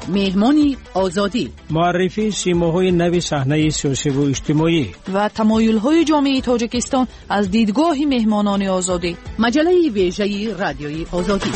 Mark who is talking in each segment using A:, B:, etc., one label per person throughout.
A: مهمانی آزادی،
B: معرفی سیماهای نوی صحنه سیاسی و اجتماعی
C: و تمایل‌های جامعه تاجیکستان از دیدگاه مهمانان آزادی.
A: مجله ویژه رادیوی آزادی.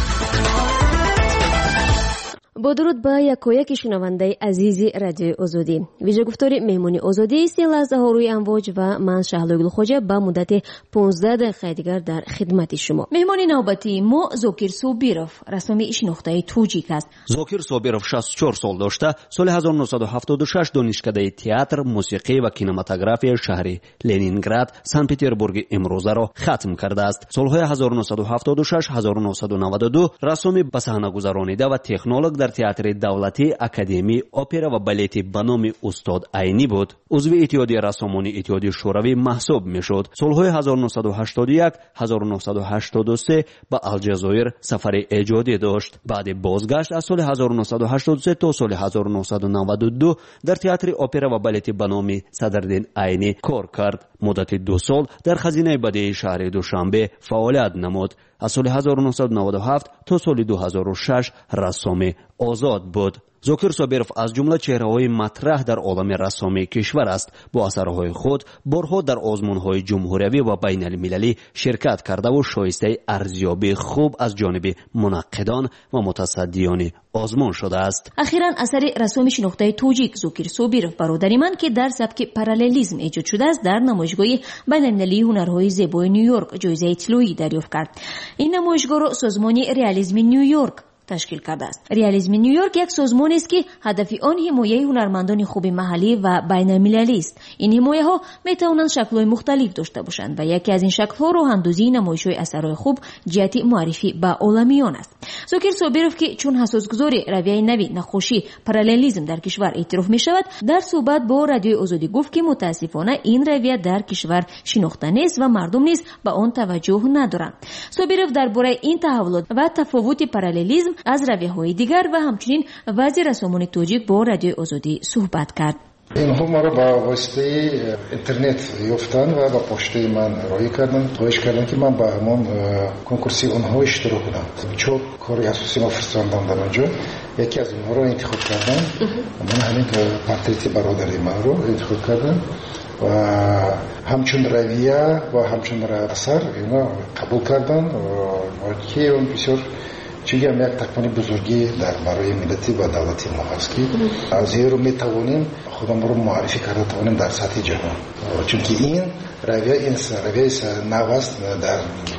D: با درود به یکایک شنونده عزیز رادیوی آزادی. ویژه گفتار مهمانی آزادی است. لحظه ها روی امواج و من شهلوگل خوجه به مدت 15 دقیقه دیگر در خدمت شما. مهمانی نوبتی ما زوکیر صوبیروف، رسمی شناخته توجیک است.
E: زوکیر صوبیروف 64 سال داشته. سال 1976 دانشکده تئاتر، موسیقی و کینماتوگرافی شهر لنینگراد، سن پترزبورگ امروزه را ختم کرده است. سالهای 1976 1992 رسمی به صحنه گذرانیده و تکنولوژ در تئاتر دولتی، اکادمی اپرا و بالت به نام استاد عینی بود. عضو اتحادیه رسامان اتحادیه شوروی محسوب میشد. سالهای 1981 1983 به الجزایر سفر ایجادی داشت. بعد بازگشت از سال 1983 تا سال 1992 در تئاتر اپرا و بالت به نام صدرالدین عینی کار کرد. مدت 2 سال در خزینه بدیعی شهر دوشنبه فعالیت نمود. از سال 1997 تا سال 2006 رسام آزاد بود. زوکیر صوبیروف از جمله چهره‌های مطرح در عالم رسامی کشور است. با اثرهای خود بارها در آزمون‌های جمهوری و بین المللی شرکت کرده و شایسته ارزیابی خوب از جانب منقدان و متصدیان آزمون شده است.
D: اخیراً اثر رسامی شناخته توجیک زوکیر صوبیروف برادری من که در سبک پارالیلیسم ایجاد شده است در نمایشگاه بین‌المللی هنرهای زیبای نیویورک جایزه طلایی دریافت کرد. این نمایشگاه را سازمان رئالیسم نیویورک تشکیل کرده است. رئالیسم نیویورک یک سازمانی است که هدف آن حمایت هنرمندان خوب محلی و بین‌المللی است. این حمایت ها می توانند شکل‌های مختلف داشته باشند و یکی از این شکل‌ها راه‌اندازی نمایش‌های اثرهای خوب جهت معرفی به عالمیان است. زوکیر صوبیروف که چون اساسگذار رویه نوی نخوشی پارالیلیسم در کشور اعتراف می شود، در صحبت با رادیوی آزادی گفت که متاسفانه این رویه در کشور شناخته نیست و مردم نیز به آن توجه ندارند. صوبیروف درباره این تحولات و تفاوت پارالیلیسم از رویه‌های دیگر و همچنین وضع رسامان توجیک با رادیوی آزادی صحبت کرد.
F: اینها ما رو با واسطه اینترنت یافتن و با پشته من رای کردن، خواهش کردن که من با همون کنکورسی اونها اشتراک کنم. چون کاری اساسی ما فرستادم در اونجا، یکی از اونها رو انتخاب کردن. من همین پورتریت برادری من رو انتخاب کردم و همچون رویه و همچون اثر اینا قبول کردن و که اون بسیار چیزی هم یک تکمانی بزرگی در برای ملتی و دولتی ما هست که از زیرو میتوانیم خودم رو معرفی کرده توانیم در سطح جهان، چون که این رویه نوست در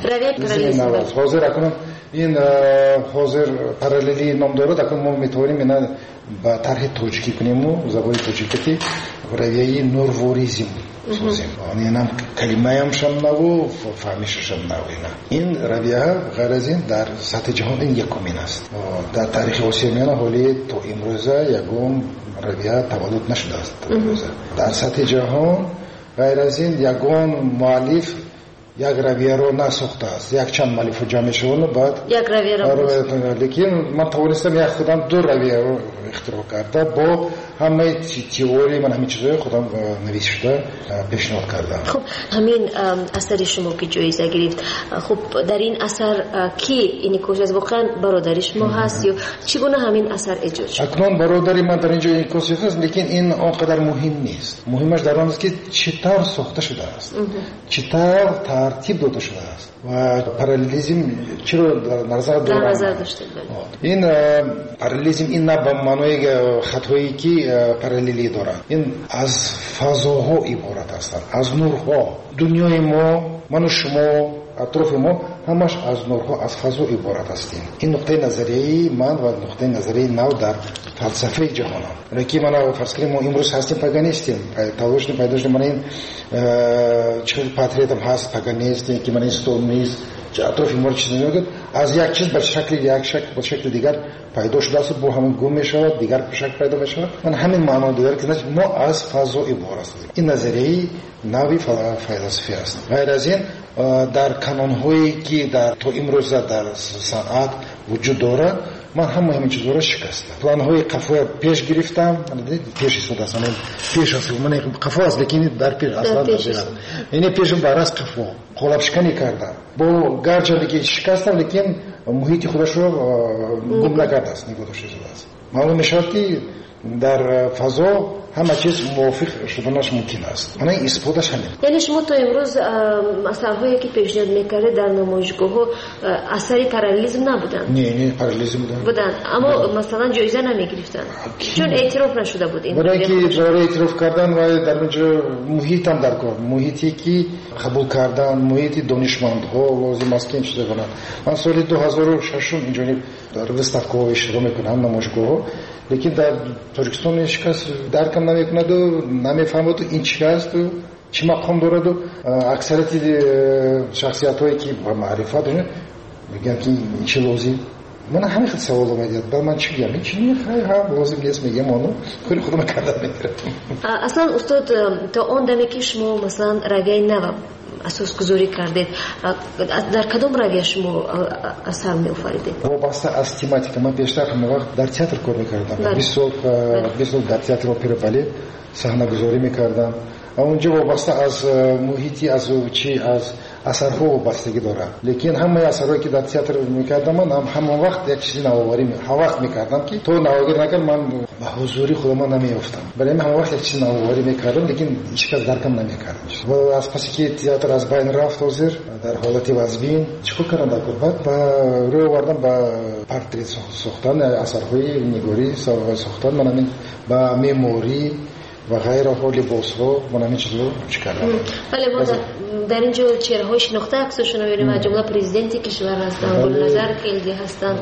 F: رویه حاضر اکنون این حاضر پارالیلی نام دارد. اکنون ما میتوانیم اینا با طرح توجیکی کنیم و زبان توجیکی رویه نورواریزم سازیم. این هم کلمه هم شم نو فهمیش شم نو. این رویه غیر از این در سطح جهان این یکمین است. در تاریخ آسیاییان حالی تا امروزه یکم رویه تولد نشده است. در سطح جهان غیر از این یکم مؤلف یک رویه رو نساخته است. یک چند مؤلف جمع شدن بعد
D: یک رویه رو
F: لیکن من توانستم یک خودم 2 رویه رو اختراع کرده با همه تئوری من همین چیزای خودم نوشته پیشنهاد کردم.
D: خب همین اثر شما که جایزه گرفت، خب در این اثر کی این کوشش از واقعا برادر شما هست یا چگونه همین اثر ایجاد شد؟
F: اکنون برادری من در اینجا این کوشش هست، لیکن این آنقدر مهم نیست. مهمش در آن است که چطور ساخته شده است، چطور ترتیب داده شده است و پارالیلیسم چرا در نظر
D: داشته.
F: این پارالیلیسم این نه به معنای خطایی که پارالیلی دارد. این از فضاها عبارت هستند، از نورها. دنیای ما، من و شما، اطراف ما همش از نورها، از فضا عبارت هستیم. این نقطه نظری من و نقطه نظری نو در فلسفه جهان هم. لیکن من فرض کنیم ما امروز هستیم پاگانیستیم، پیداشتیم من این چه پاتریتم هست پاگانیستی که من این ستون نیست اطراف ما چیزی نگید از یک چیز به شکل دیگر پیدا شده است، با همین گم می شود، دیگر به شکل پیدا می شود. من همین معنا داره که ما از فضا عبارت هستیم. این نظریه نوی فلسفی است. غیر از این در کانون‌هایی که در تو امروز در صنعت وجود داره من همین چیزا رو شکستم. پلان‌های قفا پیش گرفتم، پیش استفاده است. پیش است من قفا است لیکن در پیش اصلا یعنی پیش برای قفا قلابشکنی کردم با گرچه که شکستم لیکن محیط خودش رو گم نکرده است نگذاشته شده است معلوم میشود که در فضا همه چیز موافق شدنش ممکن است من این اثباتش همین.
D: یعنی شما تا امروز اثرهایی که پیشنهاد میکرده در نمایشگاه اثری پارالیزم نبودن؟
F: نه پارالیزم
D: بودن اما مثلا جایزه نمیگرفتن چون اعتراف نشده بود این.
F: برای اینکه برای اعتراف کردن و در اونجا محیط هم در کار محیطی که قبول کردن محیط دانشمندها لازم است که این چیزا کنند. من سال 2006 اینجوری در وستافکو اشتراک میکنم نمایشگاه لیکن در تاجیکستان هیچ کس درکم نمیکند و نمیفهمد این چی است و چی مقام دارد و اکثریت شخصیت‌هایی که با معرفت دارن میگن که این چه لازم من همین خیلی سوال اومد بعد من چی میگم چی میخوام لازم نیست میگم اونو خیلی خودم کردم میگیرم.
D: اصلا استاد تا اون دمی که شما مثلا رگه نو اساس گذاری کردید در کدام رگه شما اثر می آفریدید؟
F: وابسته از تماتیک من بیشتر همه وقت در تئاتر کار میکردم 20 سال در تئاتر اپرا بالت صحنه گذاری میکردم اونجا وابسته از محیطی از چی از اثرها وابستگی داره لیکن همه اثرهایی که در تئاتر میکردم من همون وقت یک چیزی نوآوری وقت میکردم که تو نوآوری نکرد من به حضوری خودم نمیافتم برای من همون وقت یک چیزی نوآوری میکردم لیکن هیچ کس درکم نمیکرد و از پس که تئاتر از بین رفت حاضر در حالت وزبین چیکار کردم در بعد با روی آوردم با پورتری ساختن اثرهای نگاری ساختن من با مموری و غیر حال لباس‌ها من همین چیزا کردم.
D: بله ما در اینجا چهره‌های شناخته عکسشون رو می‌بینیم از جمله پرزیدنت کشور هستن گلنظر خیلی هستن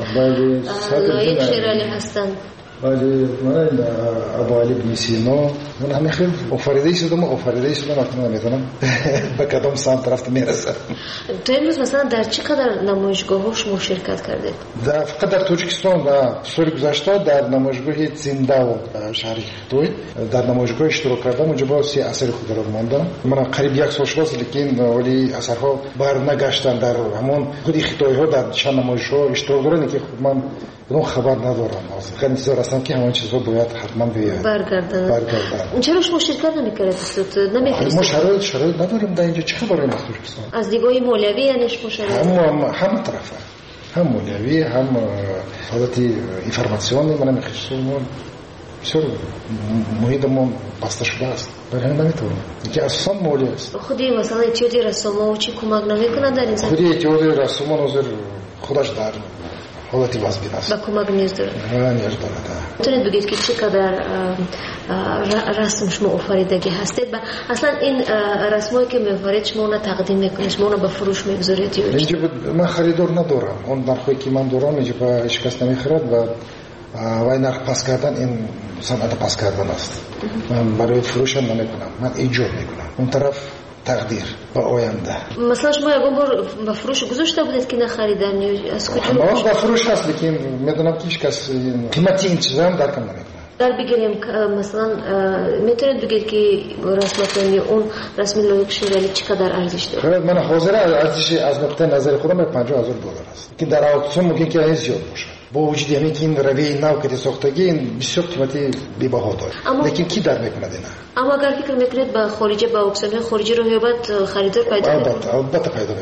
D: لایق شیرالی هستن
F: بله من ابو علی بن سینا من همین خیلی آفریده شدم اکنون نمی‌دونم به کدام سمت رفت میرسم.
D: تو امروز مثلا در چقدر نمایشگاه‌ها شما شرکت کردید؟
F: فقط در تاجیکستان و سال گذشته در نمایشگاه زنده و شهر خطوی در نمایشگاه اشتراک کردم اونجا با 3 اثر خود را ماندم من قریب 1 سال شد لیکن ولی اثرها برنگشتن در همون خود خطوی ها در چند نمایشگاه اشتراک دارن که من اون خبر ندارم خیلی انتظار هستم که همون چیزا باید حتما برگردن.
D: چرا شما شرکت نمی‌کردید استاد نمی‌فرستید؟
F: ما شرایط نداریم در اینجا چه خبری است ترکستان
D: از دیدگاه مولوی یعنی شما شرایط
F: هم طرفه هم مولوی هم حالت اینفورماسیونی من می‌خواستم بسیار محیطمون بسته شده است برای همین نمیتونم که اساسا مولوی است
D: خودی مثلا اتیادی رسوم چی کمک نمی‌کنه در این
F: خودی اتیادی رسوم نظر خودش در حالتی وزبین است
D: با کمک نیاز داره میتونید بگید که چقدر رسم شما آفریدگی هستید و اصلا این رسمایی که می‌آفرید شما اون تقدیم میکنید شما اون به فروش میگذارید
F: اینجا من خریدار ندارم اون نرخی که من دارم اینجا به هیچ کس نمیخرد و وای نرخ پس کردن این صنعت پس کردن است من برای فروش هم نمیکنم من ایجاد میکنم اون طرف تقدیر با آینده
D: مثلا شما یکم بار به فروش گذاشته بودید که نخریدن از کجا
F: ما به فروش هست لیکن میدونم که هیچ کس قیمتی این چیزا هم درکم نمیکنه
D: در بگیریم مثلا میتونید بگید که رسم اون رسم لایق شیرالی چقدر ارزش داره
F: من حاضر ارزش از نقطه نظر خودم $50,000 است که در اکسیون ممکن که این زیاد باشه با وجود همین که این روی نو که ساختگی این بسیار قیمتی بی‌بها داره لیکن کی در میکنه اینا
D: اما اگر فکر میکنید با خارجی با اکسیون خارجی رو هیبت خریدار پیدا کنید
F: البته پیدا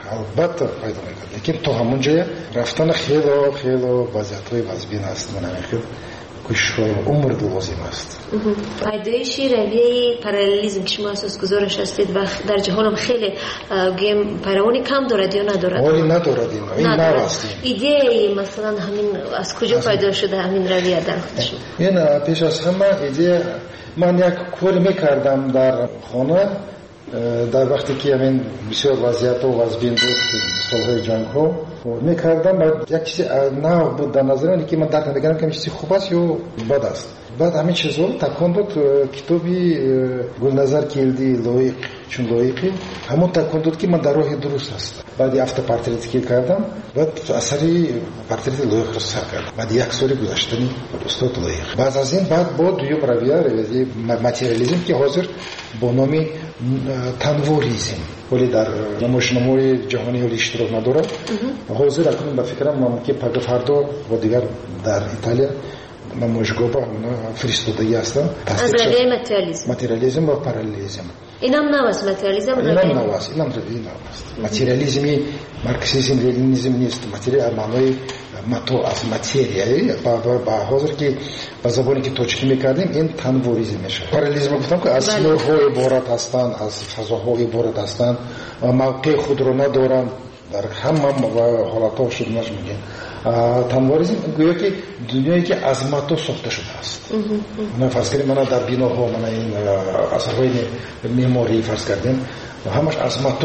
F: میکنه لیکن تو همون جای رفتن خیلی وضعیت‌های وزبین است من همین کشور عمر لازم است
D: پیدایش رویه پارالیزم که شما اساس گذارش هستید و در جهان هم خیلی گیم پیروانی کم دارد یا ندارد؟
F: ولی ندارد این نواست
D: ایده مثلا همین از کجا پیدا شده همین رویه در خودش؟
F: این پیش از همه ایده من یک کار میکردم در خانه در وقتی که همین بسیار وضعیت و وزبین بود سالهای جنگ ها میکردم و یک چیزی نو بود در نظر من که من درک نمیکردم که چیزی خوب است یا بد است بعد همین چیزا تکان داد کتابی گلنظر کیلدی لایق چون لایقی همون تکان داد که من در راه درست است بعد هفته پورتریت که کردم بعد اثری پورتریت لایق رو سر کردم بعد 1 سال گذشتنی استاد لایق بعد از این بعد با دوم رویه ماتریالیسم که حاضر با نام تنوریزم ولی در نمایشنامه‌های جهانی ولی اشتراک نداره حاضر اکنون به فکرم من که فردا و دیگر در ایتالیا نمایشگاه با فرستادگی هستم
D: از رویه ماتریالیسم
F: و پارالیزم
D: اینم نواست ماتریالیسم
F: اینم نواست ماتریالیسمی مارکسیسم لنینیسم نیست ماتریال معنای ماتو از ماتریایی با حاضر که با زبانی که توجیه میکردیم این تنوریزم میشه پارالیزم گفتم که از نورهای عبارت هستند از فضاهای عبارت هستند موقع خود رو ندارن در همه حالتها شد میگن تنوریزم گویا که دنیایی که از ماتو ساخته شده است من فرض کردیم من در بیناها من این اثرهای معماری فرض کردیم همش از ماتو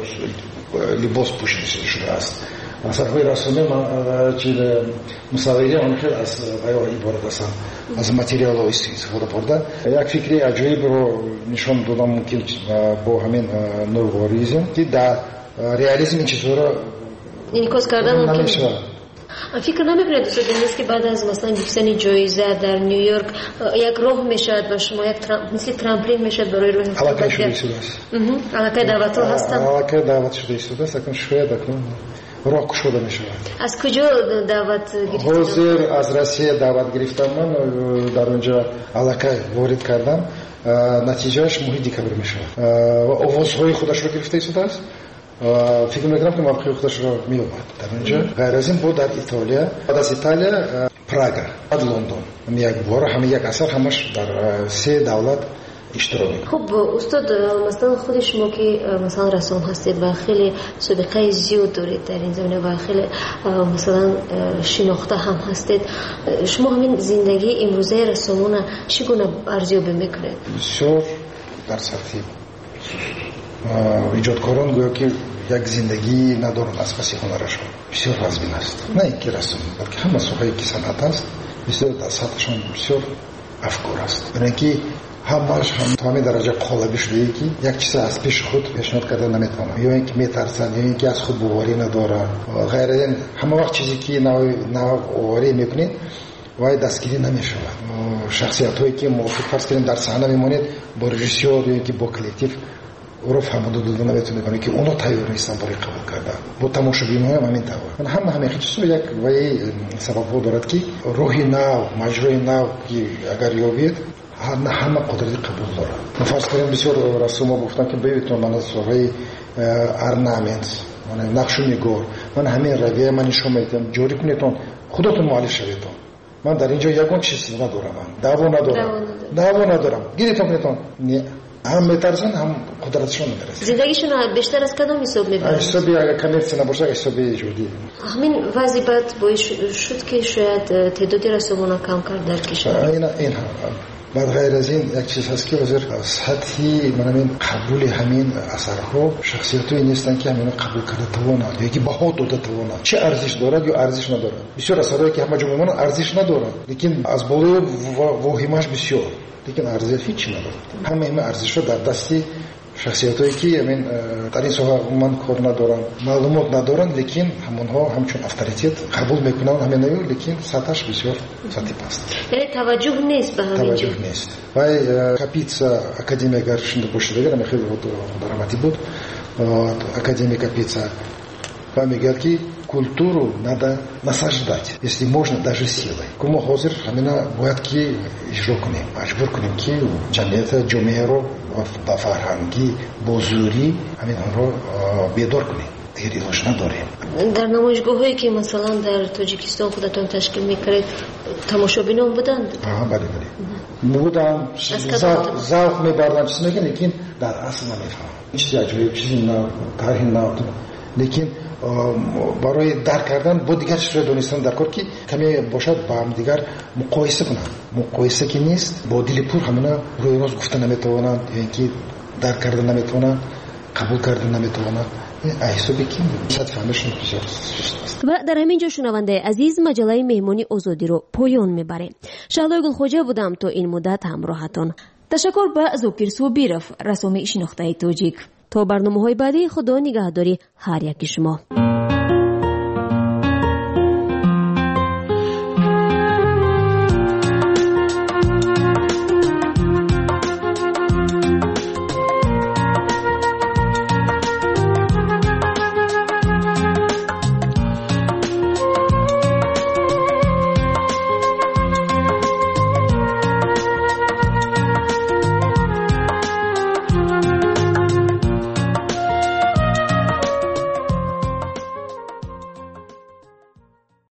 F: لباس پوشیده شده است اثرهای رسومی مصوری آن خیلی از عبارت هستند از ماتریال ها استفاده برده یک فکری عجیب رو نشان دادم ممکن با همین نورواریزم که در ریالیسم این چیزها رو
D: انعکاس کردن ممکن فکر نمیکنید دوست نیست که بعد از مثلا گرفتن جایزه در نیویورک یک راه میشد و شما یک مثل ترامپولین میشد برای راه
F: علاقه شده است
D: علاقه دعوت هستن
F: علاقه دعوت شده است اکنون شاید اکنون راه شده میشه
D: از کجا دعوت گرفتید
F: حاضر از روسیه دعوت گرفتم من در اونجا علاقه وارد کردم نتیجهش ماه دکبر میشه و آوازهای خودش رو گرفته است فکر میکنم که موقع خودش رو میومد در اونجا غیر از این بود در ایتالیا بعد از ایتالیا پراگا بعد لندن یک بار همه یک اثر همش در 3 دولت اشتراک.
D: خب استاد مثلا خود شما که مثلا رسام هستید و خیلی سابقه زیاد دارید در این زمینه و خیلی مثلا شناخته هم هستید شما همین زندگی امروزه رسامون چگونه ارزیابی میکنید؟
F: بسیار در سطح ایجادکاران گویا که یک زندگی ندارن از پس هنرشون بسیار رزبین است نه اینکه رسم بلکه همه سوهایی که صنعت است بسیار در سطحشون بسیار افکار است برای اینکه همش هم تا همین درجه قالبی شده ای که یک چیز از پیش خود پیشنهاد کرده نمیتونن یا اینکه میترسن یا اینکه از خود باوری ندارن غیر این همه وقت چیزی که نوآوری میکنید وای دستگیری نمیشه شخصیت هایی که موافق فرض کنیم در صحنه میمونید با رژیسور یا اینکه با کلکتیو رو فهمونده دادن نمیتونه کنه که اونو تیار نیستن برای قبول کردن با تماشاگران هم همین طور من همه چیزو یک وای سبب دارد که روحی نو مجرای نو که اگر یابید همه قدرت قبول داره فرض کنیم بسیار رسوم گفتن که ببینید من از سوهای ارنامنت من نقش میگور من همین رویه من نشون میدم جوری کنیتون خودتون معالج شوید من در اینجا یگان چیز ندارم دعوا ندارم گیریتون کنیتون نه هم میترسن هم قدرتشون میرسه
D: زندگیشون بیشتر از کدام حساب میبرن
F: حسابی اگر کمیت نباشه حسابی جدی
D: همین وضعیت باعث شد که شاید تعدادی رسومون کم کرد در کشور
F: این بعد غیر از این یک چیز هست که وزیر سطحی من قبول همین اثرها شخصیتایی نیستن که همین قبول کرده توانند یا که بها داده توانند چه ارزش دارد یا ارزش ندارد بسیار اثرهایی که همه جمعه ارزش ندارد لیکن از بالای واهمش بسیار لیکن ارزش هیچی ندارد همه ارزش در دستی شخصیتایی که همین در این سوها من کار ندارن معلومات ندارن لیکن همونها همچون اتوریته قبول میکنن همین نمیو لیکن سطحش بسیار سطحی پست
D: یعنی توجه نیست به همین
F: توجه نیست وای کاپیتسا академия гаршинда бошидагар خیلی دراماتی بود академия капица помогает ки культуру надо насаждать если можно даже силой кому хозир хамина бояд ки ижро кунем маҷбур кунем ки ҷамъияти ҷомеаро ба фарҳангӣ бо зӯрӣ ҳаминҳоро бедор кунем дигар илоҷ надорем
D: дар намоишгоҳҳое ки масалан дар тоҷикистон худатон ташкил мекардед тамошобинон буданд
F: бале будам завқ мебардам чиз мегӯям лекин дар асл намефаҳмам чизи аҷоиб чизи тарҳи нав лекин برای درک کردن با دیگر چیزهای دانستن در کار که کمی باشد با هم دیگر مقایسه کنند مقایسه که نیست با دل پر همونا روی راست گفتن نمیتوانند یا اینکه درک کردن نمیتوانند قبول کردن نمیتوانند احسابی که صد فهمشون بسیار است
D: و در همین جا شنونده عزیز مجله مهمانی آزادی رو پایان میبره شهلا گلخوجه بودم تا این مدت همراهتون تشکر به زوکیر صوبیرف رسام شناخته توجیک تا برنامه‌های بعدی خدا نگهداری هر یک شما